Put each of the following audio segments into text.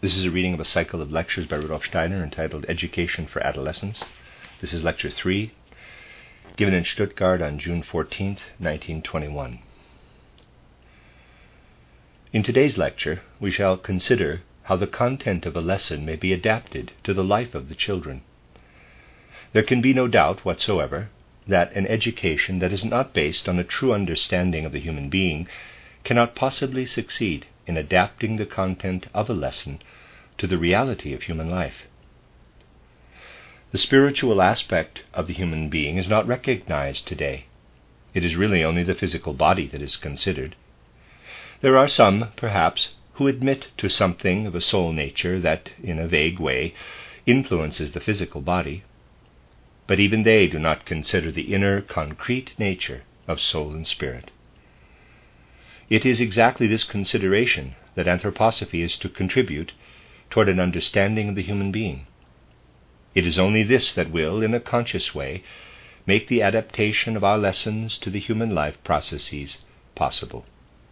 This is a reading of a cycle of lectures by Rudolf Steiner entitled Education for Adolescence. This is Lecture 3, given in Stuttgart on June 14, 1921. In today's lecture, we shall consider how the content of a lesson may be adapted to the life of the children. There can be no doubt whatsoever that an education that is not based on a true understanding of the human being cannot possibly succeed in adapting the content of a lesson to the reality of human life. The spiritual aspect of the human being is not recognized today. It is really only the physical body that is considered. There are some, perhaps, who admit to something of a soul nature that, in a vague way, influences the physical body, but even they do not consider the inner, concrete nature of soul and spirit. It is exactly this consideration that anthroposophy is to contribute toward an understanding of the human being. It is only this that will, in a conscious way, make the adaptation of our lessons to the human life processes possible.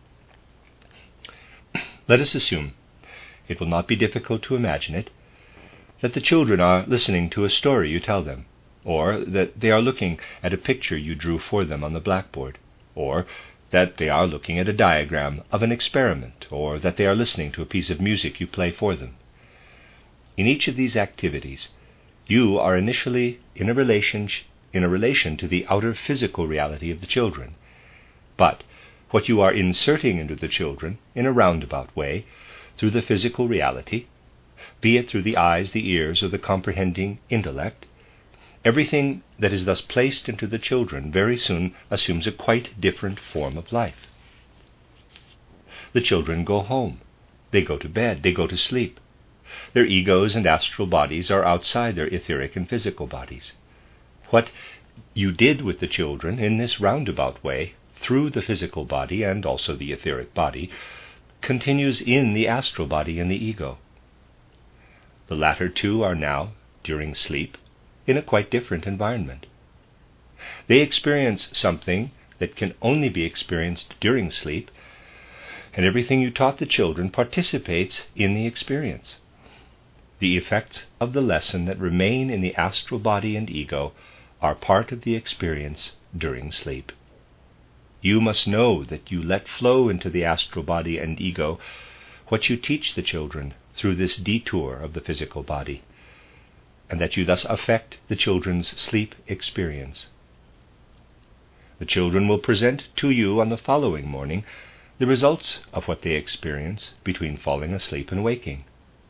Let us assume, it will not be difficult to imagine it, that the children are listening to a story you tell them, or that they are looking at a picture you drew for them on the blackboard, or that they are looking at a diagram of an experiment, or that they are listening to a piece of music you play for them. In each of these activities, you are initially in a relation to the outer physical reality of the children, but what you are inserting into the children in a roundabout way through the physical reality, be it through the eyes, the ears, or the comprehending intellect, everything that is thus placed into the children very soon assumes a quite different form of life. The children go home, they go to bed, they go to sleep. Their egos and astral bodies are outside their etheric and physical bodies. What you did with the children in this roundabout way, through the physical body and also the etheric body, continues in the astral body and the ego. The latter two are now, during sleep, in a quite different environment. They experience something that can only be experienced during sleep, and everything you taught the children participates in the experience. The effects of the lesson that remain in the astral body and ego are part of the experience during sleep. You must know that you let flow into the astral body and ego what you teach the children through this detour of the physical body, and that you thus affect the children's sleep experience. The children will present to you on the following morning the results of what they experience between falling asleep and waking.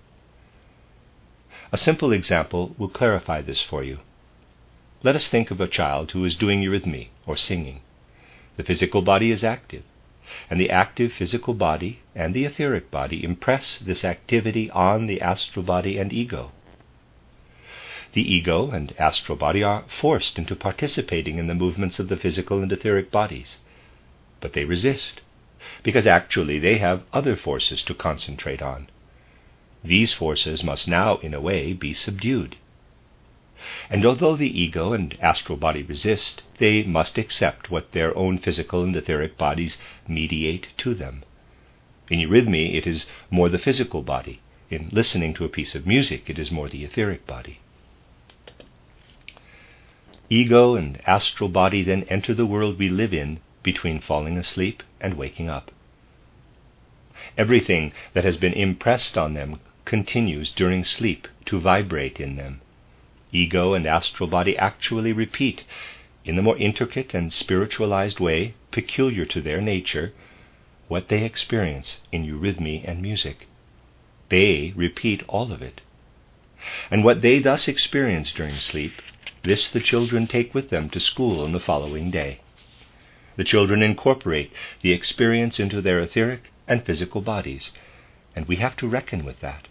A simple example will clarify this for you. Let us think of a child who is doing eurythmy or singing. The physical body is active, and the active physical body and the etheric body impress this activity on the astral body and ego. The ego and astral body are forced into participating in the movements of the physical and etheric bodies, but they resist, because actually they have other forces to concentrate on. These forces must now, in a way, be subdued. And although the ego and astral body resist, they must accept what their own physical and etheric bodies mediate to them. In eurythmy, it is more the physical body. In listening to a piece of music, it is more the etheric body. Ego and astral body then enter the world we live in between falling asleep and waking up. Everything that has been impressed on them continues during sleep to vibrate in them. Ego and astral body actually repeat, in the more intricate and spiritualized way peculiar to their nature, what they experience in eurythmy and music. They repeat all of it. And what they thus experience during sleep, this the children take with them to school on the following day. The children incorporate the experience into their etheric and physical bodies, and we have to reckon with that.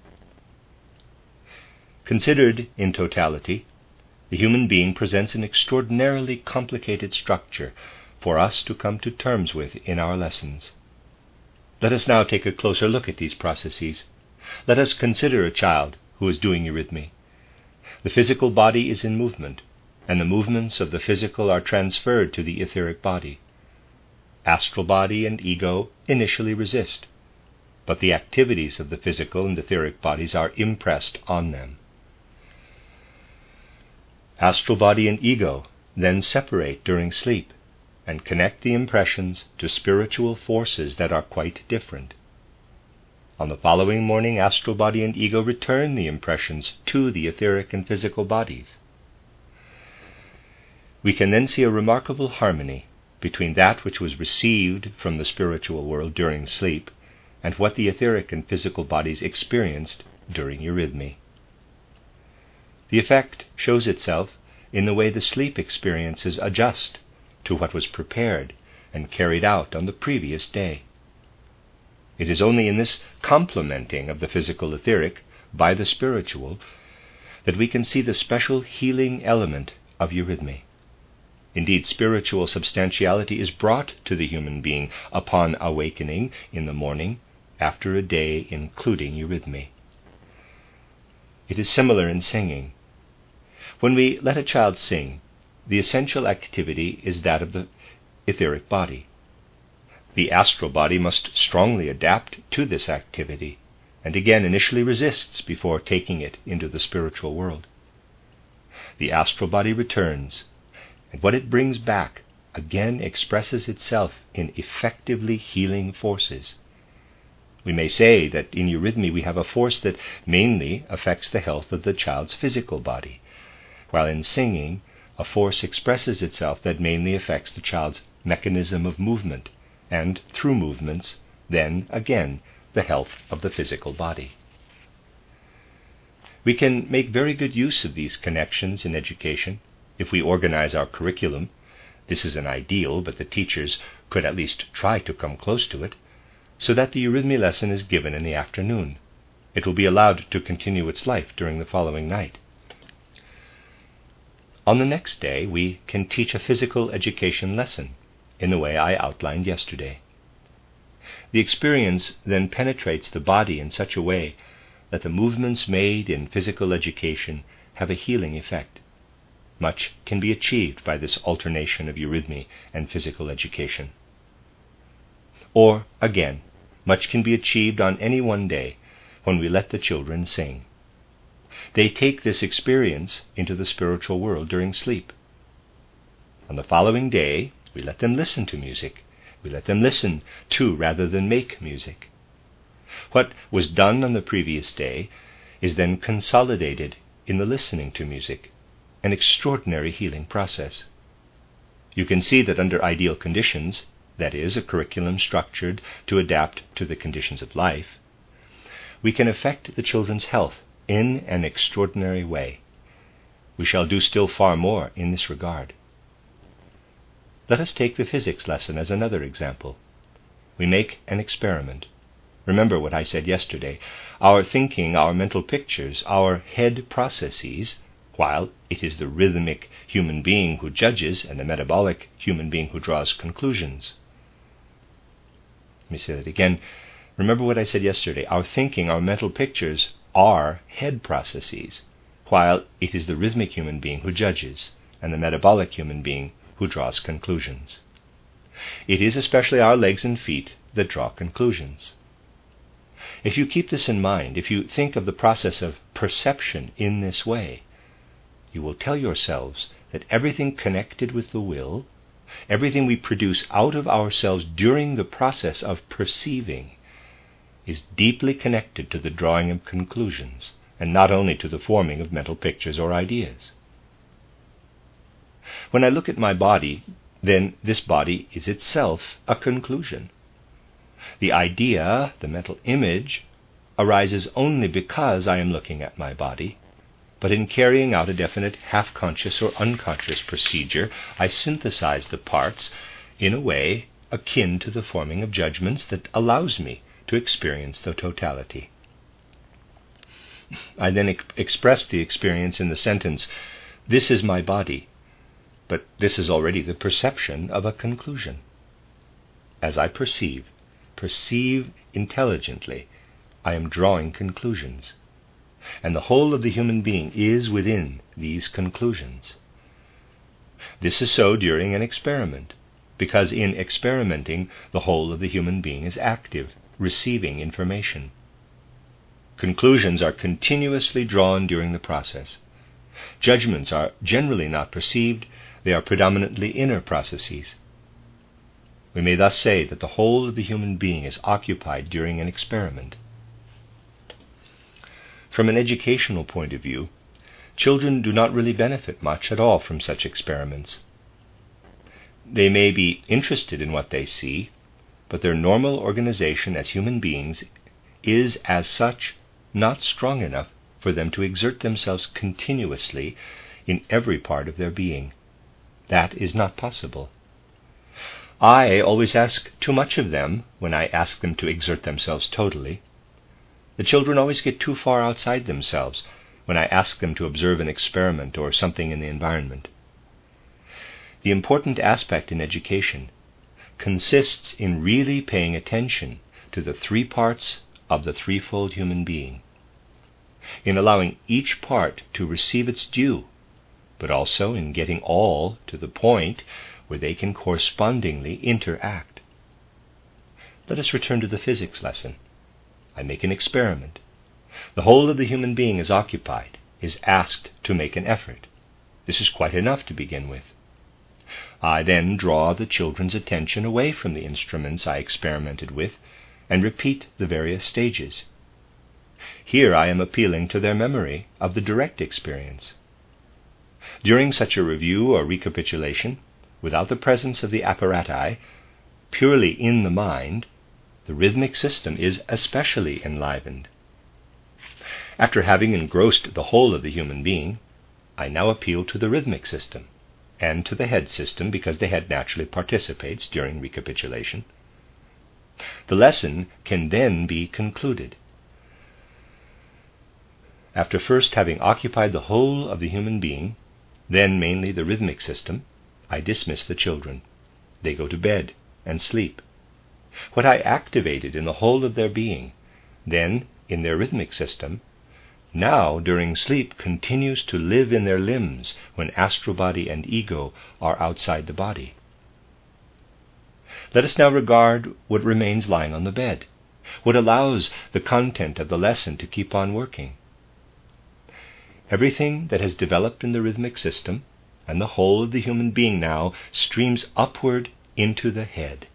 Considered in totality, the human being presents an extraordinarily complicated structure for us to come to terms with in our lessons. Let us now take a closer look at these processes. Let us consider a child who is doing eurythmy. The physical body is in movement, and the movements of the physical are transferred to the etheric body. Astral body and ego initially resist. but the activities of the physical and etheric bodies are impressed on them. Astral body and ego then separate during sleep and connect the impressions to spiritual forces that are quite different. On the following morning, astral body and ego return the impressions to the etheric and physical bodies. We can then see a remarkable harmony between that which was received from the spiritual world during sleep and what the etheric and physical bodies experienced during eurythmy. The effect shows itself in the way the sleep experiences adjust to what was prepared and carried out on the previous day. It is only in this complementing of the physical etheric by the spiritual that we can see the special healing element of eurythmy. Indeed, spiritual substantiality is brought to the human being upon awakening in the morning after a day including eurythmy. It is similar in singing. When we let a child sing, the essential activity is that of the etheric body. The astral body must strongly adapt to this activity, and again initially resists before taking it into the spiritual world. The astral body returns, and what it brings back again expresses itself in effectively healing forces. We may say that in eurythmy we have a force that mainly affects the health of the child's physical body, while in singing a force expresses itself that mainly affects the child's mechanism of movement, and through movements, then again, the health of the physical body. We can make very good use of these connections in education if we organize our curriculum. This is an ideal, but the teachers could at least try to come close to it, so that the eurythmy lesson is given in the afternoon. It will be allowed to continue its life during the following night. On the next day, we can teach a physical education lesson in the way I outlined yesterday. The experience then penetrates the body in such a way that the movements made in physical education have a healing effect. Much can be achieved by this alternation of eurythmy and physical education. Or, again, much can be achieved on any one day when we let the children sing. They take this experience into the spiritual world during sleep. On the following day, we let them listen to music. We let them listen to rather than make music. What was done on the previous day is then consolidated in the listening to music, an extraordinary healing process. You can see that under ideal conditions, that is, a curriculum structured to adapt to the conditions of life, we can affect the children's health in an extraordinary way. We shall do still far more in this regard. Let us take the physics lesson as another example. We make an experiment. Remember what I said yesterday. Our thinking, our mental pictures, our head processes, while it is the rhythmic human being who judges and the metabolic human being who draws conclusions. Let me say that again. Remember what I said yesterday. Our thinking, our mental pictures are head processes, while it is the rhythmic human being who judges and the metabolic human being who draws conclusions. It is especially our legs and feet that draw conclusions. If you keep this in mind, if you think of the process of perception in this way, you will tell yourselves that everything connected with the will, everything we produce out of ourselves during the process of perceiving, is deeply connected to the drawing of conclusions, and not only to the forming of mental pictures or ideas. When I look at my body, then this body is itself a conclusion. The idea, the mental image, arises only because I am looking at my body, but in carrying out a definite half-conscious or unconscious procedure, I synthesize the parts in a way akin to the forming of judgments that allows me to experience the totality. I then express the experience in the sentence, "This is my body," but this is already the perception of a conclusion. As I perceive intelligently, I am drawing conclusions, and the whole of the human being is within these conclusions. This is so during an experiment, because in experimenting the whole of the human being is active, receiving information. Conclusions are continuously drawn during the process. Judgments are generally not perceived, they are predominantly inner processes. We may thus say that the whole of the human being is occupied during an experiment. From an educational point of view, children do not really benefit much at all from such experiments. They may be interested in what they see, but their normal organization as human beings is, as such, not strong enough for them to exert themselves continuously in every part of their being. That is not possible. I always ask too much of them when I ask them to exert themselves totally. The children always get too far outside themselves when I ask them to observe an experiment or something in the environment. The important aspect in education consists in really paying attention to the three parts of the threefold human being, in allowing each part to receive its due, but also in getting all to the point where they can correspondingly interact. Let us return to the physics lesson. I make an experiment. The whole of the human being is occupied, is asked to make an effort. This is quite enough to begin with. I then draw the children's attention away from the instruments I experimented with and repeat the various stages. Here I am appealing to their memory of the direct experience. During such a review or recapitulation, without the presence of the apparati, purely in the mind, the rhythmic system is especially enlivened. After having engrossed the whole of the human being, I now appeal to the rhythmic system and to the head system, because the head naturally participates during recapitulation. The lesson can then be concluded. After first having occupied the whole of the human being, then mainly the rhythmic system, I dismiss the children. They go to bed and sleep. What I activated in the whole of their being, then in their rhythmic system, now during sleep continues to live in their limbs when astral body and ego are outside the body. Let us now regard what remains lying on the bed, what allows the content of the lesson to keep on working. Everything that has developed in the rhythmic system and the whole of the human being now streams upward into the head.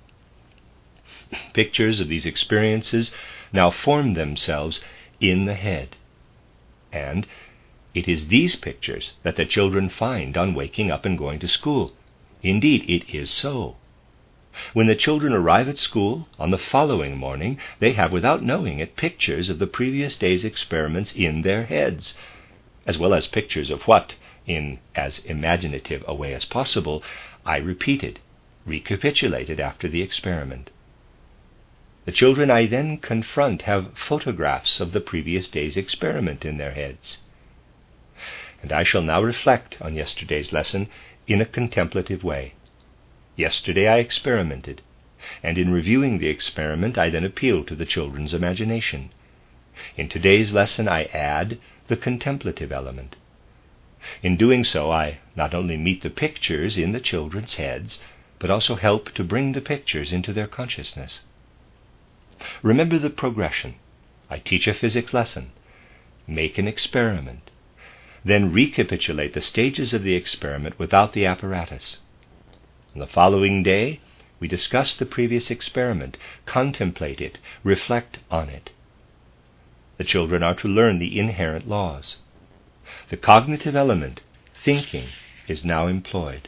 Pictures of these experiences now form themselves in the head, and it is these pictures that the children find on waking up and going to school. Indeed, it is so. When the children arrive at school on the following morning, they have, without knowing it, pictures of the previous day's experiments in their heads, as well as pictures of what, in as imaginative a way as possible, I repeated, recapitulated after the experiment. The children I then confront have photographs of the previous day's experiment in their heads. And I shall now reflect on yesterday's lesson in a contemplative way. Yesterday I experimented, and in reviewing the experiment I then appeal to the children's imagination. In today's lesson I add the contemplative element. In doing so, I not only meet the pictures in the children's heads, but also help to bring the pictures into their consciousness. Remember the progression. I teach a physics lesson, make an experiment, then recapitulate the stages of the experiment without the apparatus. On the following day, we discuss the previous experiment, contemplate it, reflect on it. The children are to learn the inherent laws. The cognitive element, thinking, is now employed.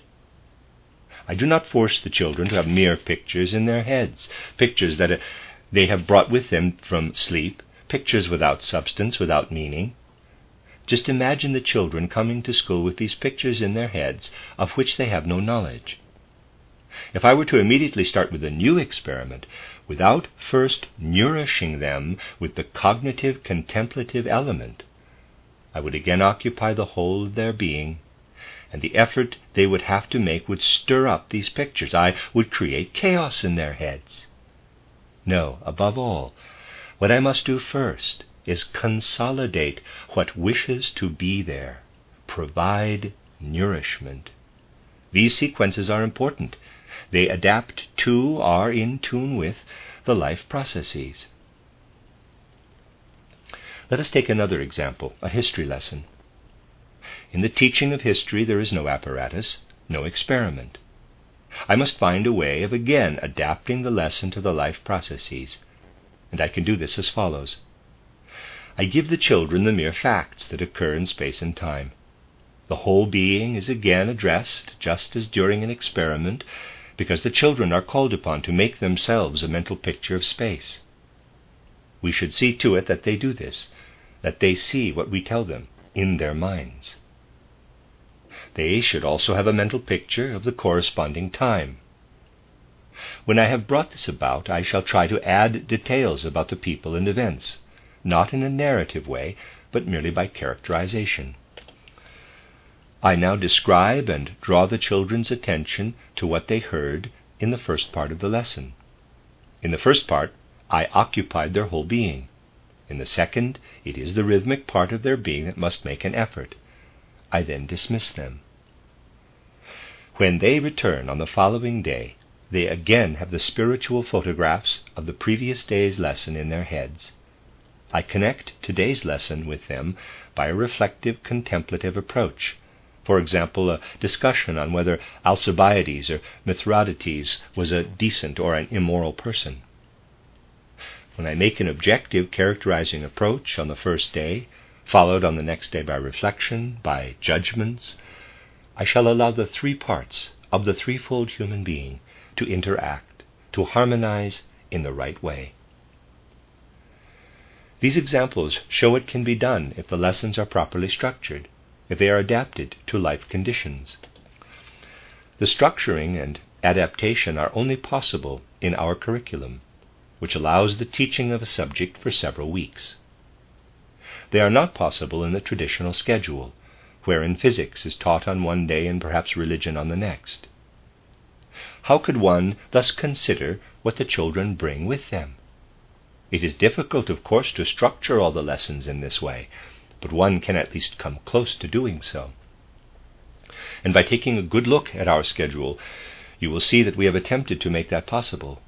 I do not force the children to have mere pictures in their heads, pictures that they have brought with them from sleep, pictures without substance, without meaning. Just imagine the children coming to school with these pictures in their heads of which they have no knowledge. If I were to immediately start with a new experiment, without first nourishing them with the cognitive contemplative element, I would again occupy the whole of their being, and the effort they would have to make would stir up these pictures. I would create chaos in their heads. No, above all, what I must do first is consolidate what wishes to be there, provide nourishment. These sequences are important. They adapt to, are in tune with, the life processes. Let us take another example, a history lesson. In the teaching of history there is no apparatus, no experiment. I must find a way of again adapting the lesson to the life processes, and I can do this as follows. I give the children the mere facts that occur in space and time. The whole being is again addressed, just as during an experiment, because the children are called upon to make themselves a mental picture of space. We should see to it that they do this, that they see what we tell them in their minds. They should also have a mental picture of the corresponding time. When I have brought this about, I shall try to add details about the people and events, not in a narrative way, but merely by characterization. I now describe and draw the children's attention to what they heard in the first part of the lesson. In the first part, I occupied their whole being. In the second, it is the rhythmic part of their being that must make an effort. I then dismiss them. When they return on the following day, they again have the spiritual photographs of the previous day's lesson in their heads. I connect today's lesson with them by a reflective, contemplative approach. For example, a discussion on whether Alcibiades or Mithridates was a decent or an immoral person. When I make an objective, characterizing approach on the first day, followed on the next day by reflection, by judgments, I shall allow the three parts of the threefold human being to interact, to harmonize in the right way. These examples show it can be done if the lessons are properly structured, if they are adapted to life conditions. The structuring and adaptation are only possible in our curriculum, which allows the teaching of a subject for several weeks. They are not possible in the traditional schedule, wherein physics is taught on one day and perhaps religion on the next. How could one thus consider what the children bring with them? It is difficult, of course, to structure all the lessons in this way, but one can at least come close to doing so. And by taking a good look at our schedule, you will see that we have attempted to make that possible.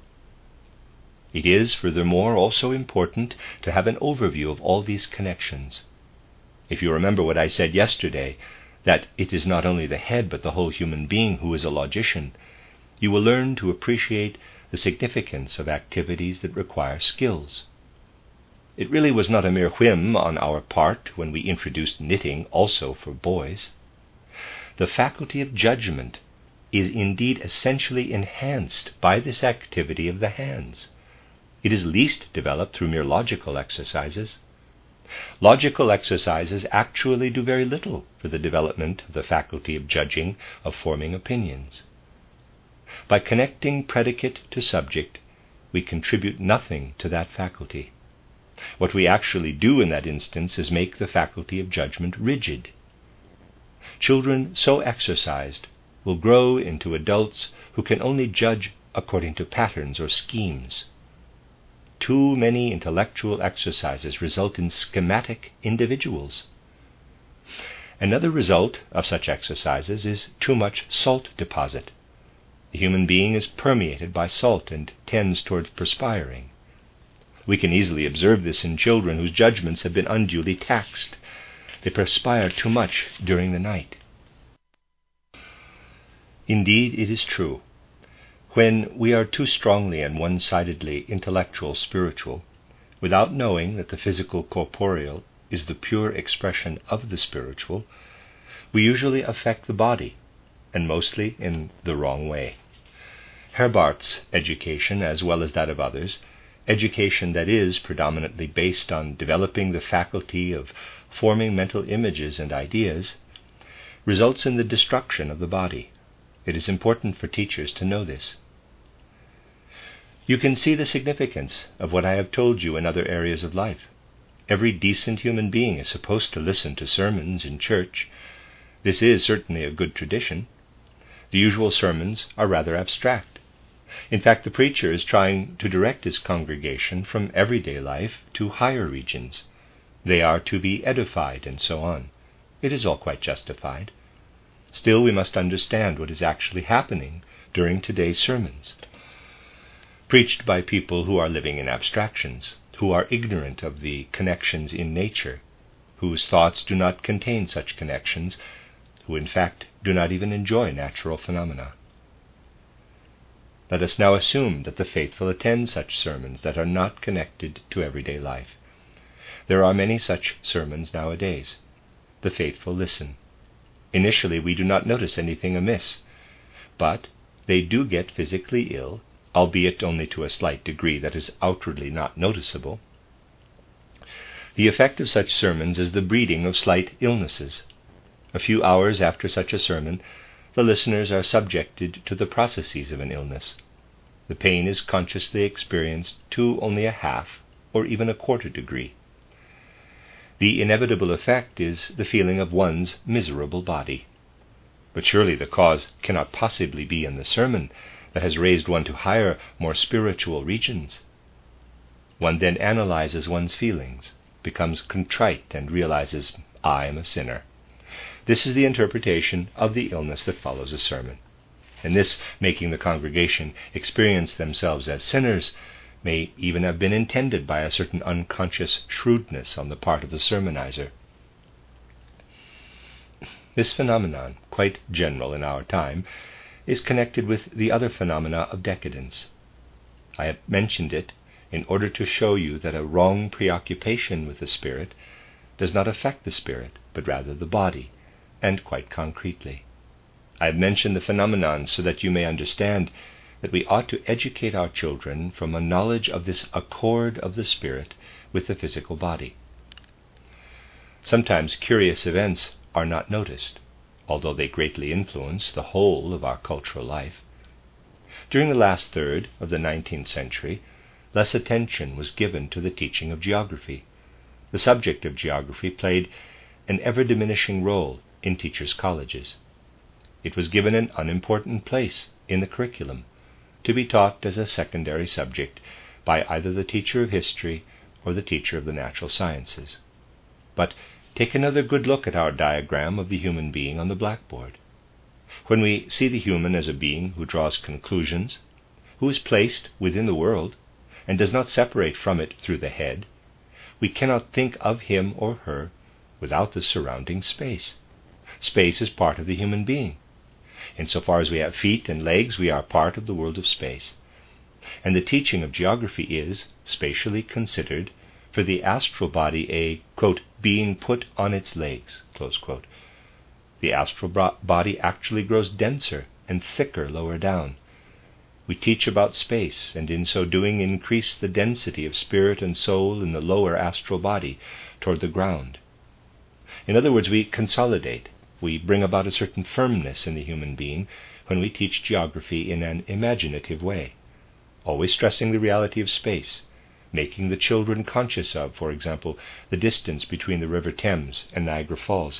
It is, furthermore, also important to have an overview of all these connections. If you remember what I said yesterday, that it is not only the head but the whole human being who is a logician, you will learn to appreciate the significance of activities that require skills. It really was not a mere whim on our part when we introduced knitting also for boys. The faculty of judgment is indeed essentially enhanced by this activity of the hands. It is least developed through mere logical exercises. Logical exercises actually do very little for the development of the faculty of judging, of forming opinions. By connecting predicate to subject, we contribute nothing to that faculty. What we actually do in that instance is make the faculty of judgment rigid. Children so exercised will grow into adults who can only judge according to patterns or schemes. Too many intellectual exercises result in schematic individuals. Another result of such exercises is too much salt deposit. The human being is permeated by salt and tends towards perspiring. We can easily observe this in children whose judgments have been unduly taxed. They perspire too much during the night. Indeed, it is true. When we are too strongly and one-sidedly intellectual-spiritual, without knowing that the physical-corporeal is the pure expression of the spiritual, we usually affect the body, and mostly in the wrong way. Herbart's education, as well as that of others, education that is predominantly based on developing the faculty of forming mental images and ideas, results in the destruction of the body. It is important for teachers to know this. You can see the significance of what I have told you in other areas of life. Every decent human being is supposed to listen to sermons in church. This is certainly a good tradition. The usual sermons are rather abstract. In fact, the preacher is trying to direct his congregation from everyday life to higher regions. They are to be edified and so on. It is all quite justified. Still, we must understand what is actually happening during today's sermons. preached by people who are living in abstractions, who are ignorant of the connections in nature, whose thoughts do not contain such connections, who in fact do not even enjoy natural phenomena. Let us now assume that the faithful attend such sermons that are not connected to everyday life. There are many such sermons nowadays. The faithful listen. Initially we do not notice anything amiss, but they do get physically ill, albeit only to a slight degree that is outwardly not noticeable. The effect of such sermons is the breeding of slight illnesses. A few hours after such a sermon, the listeners are subjected to the processes of an illness. The pain is consciously experienced to only a half or even a quarter degree. The inevitable effect is the feeling of one's miserable body. But surely the cause cannot possibly be in the sermon that has raised one to higher, more spiritual regions. One then analyzes one's feelings, becomes contrite, and realizes, I am a sinner. This is the interpretation of the illness that follows a sermon. And this, making the congregation experience themselves as sinners, may even have been intended by a certain unconscious shrewdness on the part of the sermonizer. This phenomenon, quite general in our time, is connected with the other phenomena of decadence. I have mentioned it in order to show you that a wrong preoccupation with the spirit does not affect the spirit, but rather the body, and quite concretely. I have mentioned the phenomenon so that you may understand that we ought to educate our children from a knowledge of this accord of the spirit with the physical body. Sometimes curious events are not noticed, although they greatly influence the whole of our cultural life. During the last third of the 19th century, less attention was given to the teaching of geography. The subject of geography played an ever-diminishing role in teachers' colleges. It was given an unimportant place in the curriculum, to be taught as a secondary subject by either the teacher of history or the teacher of the natural sciences. But take another good look at our diagram of the human being on the blackboard. When we see the human as a being who draws conclusions, who is placed within the world, and does not separate from it through the head, we cannot think of him or her without the surrounding space. Space is part of the human being. Insofar as we have feet and legs, we are part of the world of space. And the teaching of geography is, spatially considered, for the astral body a, quote, being put on its legs, close quote. The astral body actually grows denser and thicker lower down. We teach about space, and in so doing increase the density of spirit and soul in the lower astral body toward the ground. In other words, we consolidate, we bring about a certain firmness in the human being when we teach geography in an imaginative way, always stressing the reality of space, making the children conscious of, for example, the distance between the River Thames and Niagara Falls.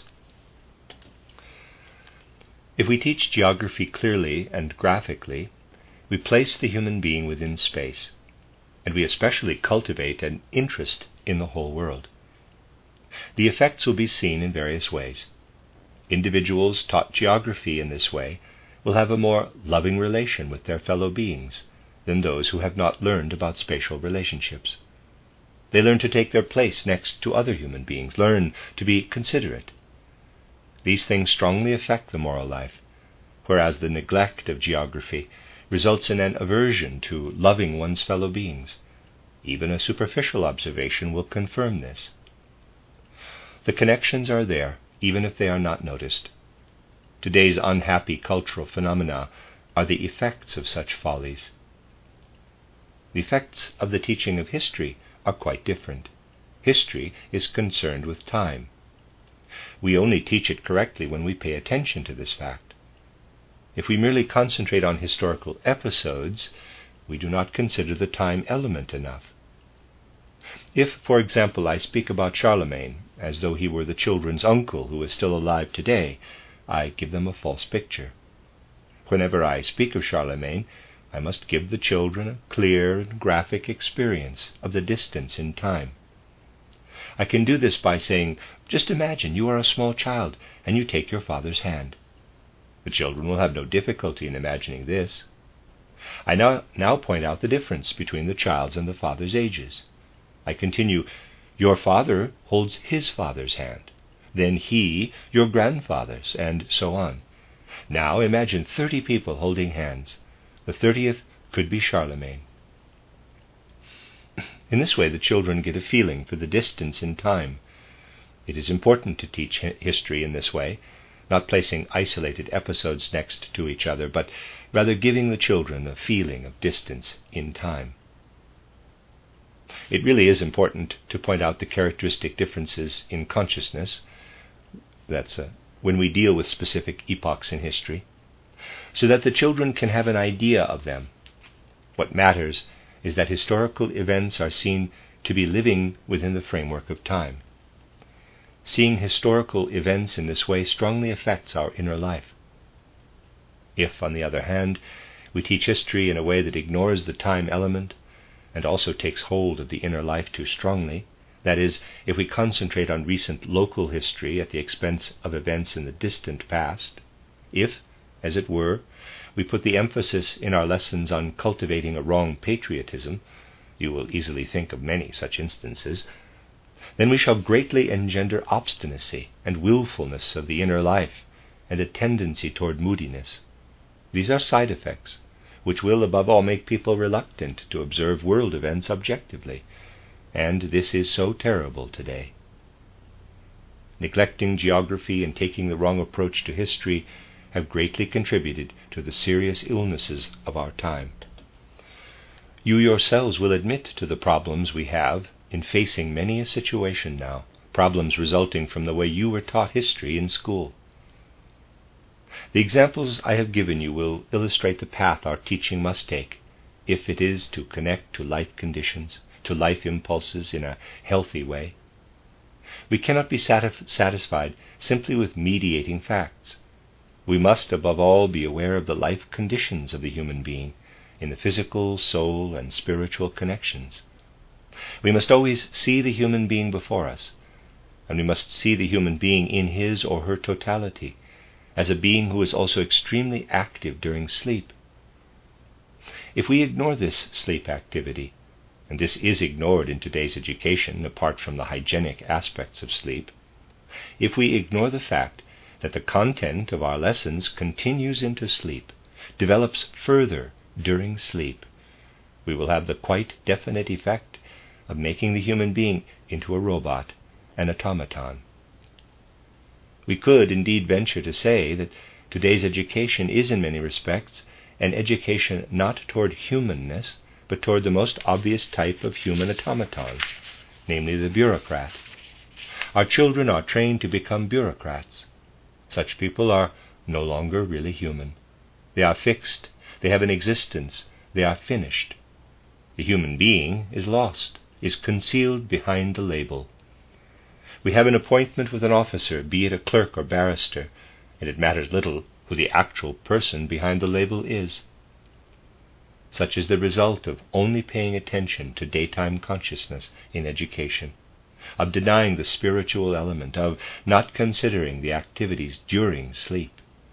If we teach geography clearly and graphically, we place the human being within space, and we especially cultivate an interest in the whole world. The effects will be seen in various ways. Individuals taught geography in this way will have a more loving relation with their fellow beings than those who have not learned about spatial relationships. They learn to take their place next to other human beings, learn to be considerate. These things strongly affect the moral life, whereas the neglect of geography results in an aversion to loving one's fellow beings. Even a superficial observation will confirm this. The connections are there, even if they are not noticed. Today's unhappy cultural phenomena are the effects of such follies. The effects of the teaching of history are quite different. History is concerned with time. We only teach it correctly when we pay attention to this fact. If we merely concentrate on historical episodes, we do not consider the time element enough. If, for example, I speak about Charlemagne as though he were the children's uncle who is still alive today, I give them a false picture. Whenever I speak of Charlemagne, I must give the children a clear and graphic experience of the distance in time. I can do this by saying, just imagine you are a small child and you take your father's hand. The children will have no difficulty in imagining this. I now point out the difference between the child's and the father's ages. I continue, your father holds his father's hand, then he, your grandfather's, and so on. Now imagine 30 people holding hands. The 30th could be Charlemagne. In this way, the children get a feeling for the distance in time. It is important to teach history in this way, not placing isolated episodes next to each other, but rather giving the children a feeling of distance in time. It really is important to point out the characteristic differences in consciousness, that's when we deal with specific epochs in history, so that the children can have an idea of them. What matters is that historical events are seen to be living within the framework of time. Seeing historical events in this way strongly affects our inner life. If, on the other hand, we teach history in a way that ignores the time element and also takes hold of the inner life too strongly, that is, if we concentrate on recent local history at the expense of events in the distant past, if, as it were, we put the emphasis in our lessons on cultivating a wrong patriotism, you will easily think of many such instances, then we shall greatly engender obstinacy and willfulness of the inner life and a tendency toward moodiness. These are side effects which will above all make people reluctant to observe world events objectively, and this is so terrible today. Neglecting geography and taking the wrong approach to history have greatly contributed to the serious illnesses of our time. You yourselves will admit to the problems we have in facing many a situation now, problems resulting from the way you were taught history in school. The examples I have given you will illustrate the path our teaching must take if it is to connect to life conditions, to life impulses in a healthy way. We cannot be satisfied simply with mediating facts. We must above all be aware of the life conditions of the human being in the physical, soul, and spiritual connections. We must always see the human being before us, and we must see the human being in his or her totality, as a being who is also extremely active during sleep. If we ignore this sleep activity, and this is ignored in today's education apart from the hygienic aspects of sleep, if we ignore the fact that the content of our lessons continues into sleep, develops further during sleep, we will have the quite definite effect of making the human being into a robot, an automaton. We could indeed venture to say that today's education is in many respects an education not toward humanness, but toward the most obvious type of human automaton, namely the bureaucrat. Our children are trained to become bureaucrats. Such people are no longer really human. They are fixed, they have an existence, they are finished. The human being is lost, is concealed behind the label. We have an appointment with an officer, be it a clerk or barrister, and it matters little who the actual person behind the label is. Such is the result of only paying attention to daytime consciousness in education, of denying the spiritual element, of not considering the activities during sleep.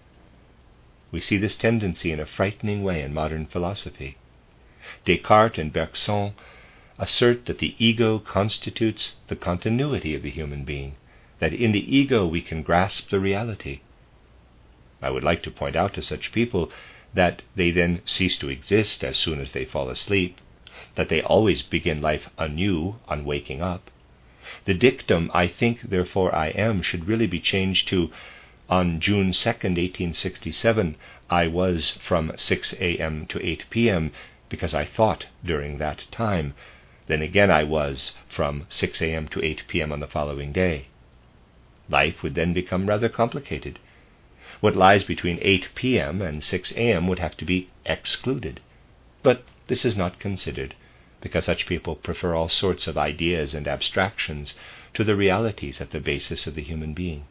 We see this tendency in a frightening way in modern philosophy. Descartes and Bergson assert that the ego constitutes the continuity of the human being, that in the ego we can grasp the reality. I would like to point out to such people that they then cease to exist as soon as they fall asleep, that they always begin life anew on waking up. The dictum, "I think, therefore I am," should really be changed to, "On June 2nd, 1867, I was from 6 a.m. to 8 p.m. because I thought during that time. Then again I was from 6 a.m. to 8 p.m. on the following day." Life would then become rather complicated. What lies between 8 p.m. and 6 a.m. would have to be excluded. But this is not considered, because such people prefer all sorts of ideas and abstractions to the realities at the basis of the human being.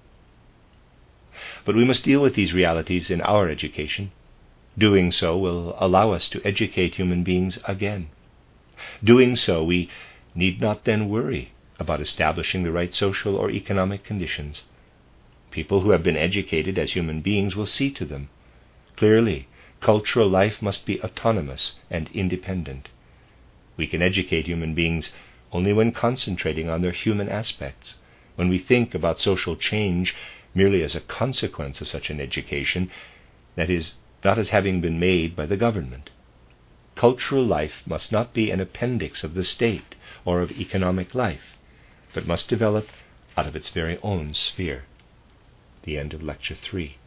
But we must deal with these realities in our education. Doing so will allow us to educate human beings again. Doing so, we need not then worry about establishing the right social or economic conditions. People who have been educated as human beings will see to them. Clearly, Cultural life must be autonomous and independent. We can educate human beings only when concentrating on their human aspects, when we think about social change merely as a consequence of such an education, that is, not as having been made by the government. Cultural life must not be an appendix of the state or of economic life, but must develop out of its very own sphere. The end of Lecture 3.